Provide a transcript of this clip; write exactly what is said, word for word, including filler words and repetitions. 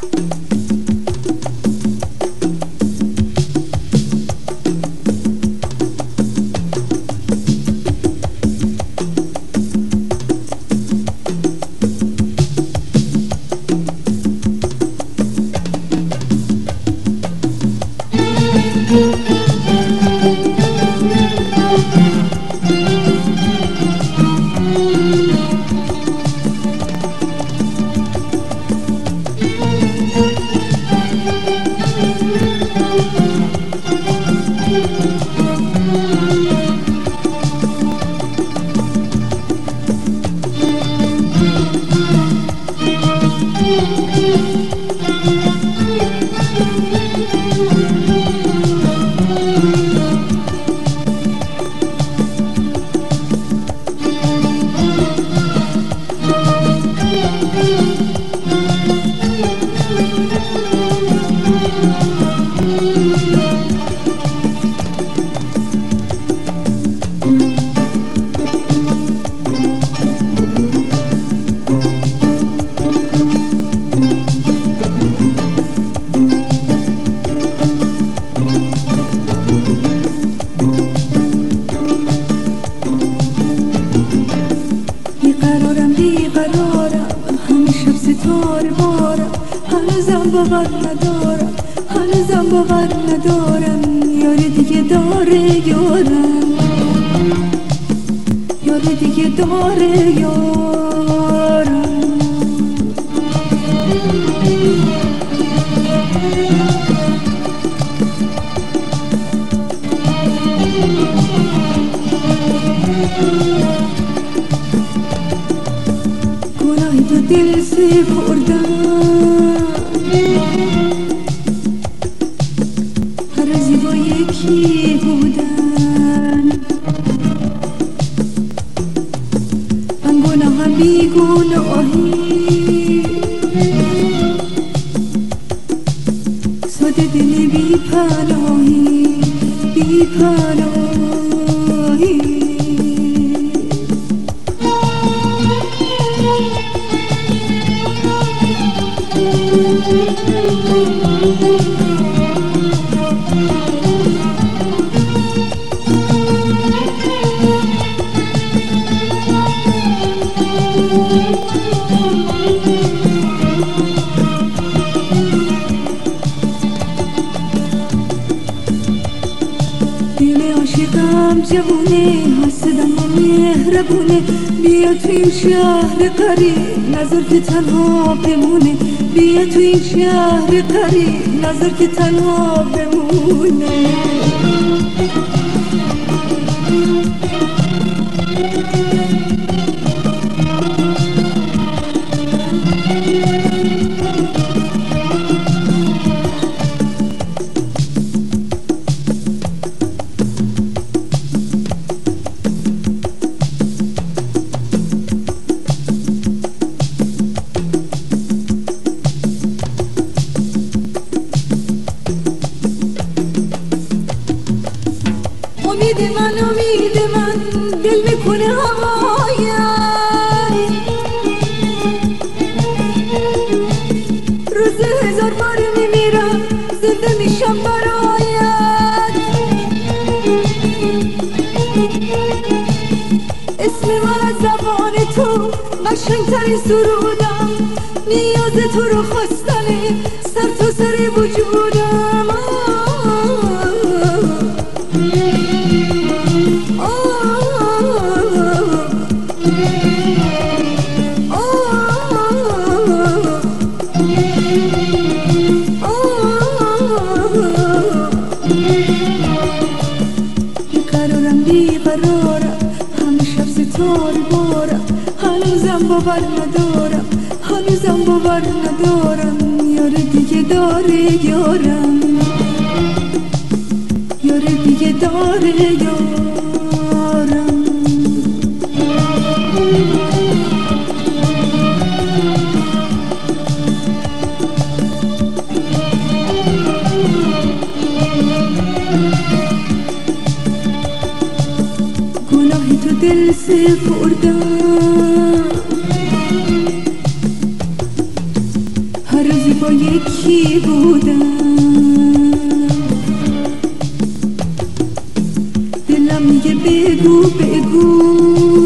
هنوزم باور ندارم هنوزم باور ندارم یار دیگه داره یارم یار دیگه داره یارم گناهی تو دل سپردم هر زیبا یکی بودن من گناهم بی گناهی ساده دل بی پناهی بی پناهی دل عاشقم جوونه حسدم و مهربونه بیا تو این شهر قریب نظر که تنها بمونه بیا تو این شهر قریب نظر که تنها بمونه امید من امید من دل میکنه هوایم روز هزار بار میمیرم زنده میشم برایت اسم من از زبان تو قشنگترین سرودم نیاز تو رو خواستنه سر تو سر وجودم بیقرارم بیقرارم همه شب ستاره بارم هنوزم باور ندارم هنوزم باور ندارم یار دیگه داره یارم یار دیگه داره یارم گناهی تو دل سپردم هر روزی با با یکی بودم. دلم میگه بگو بگو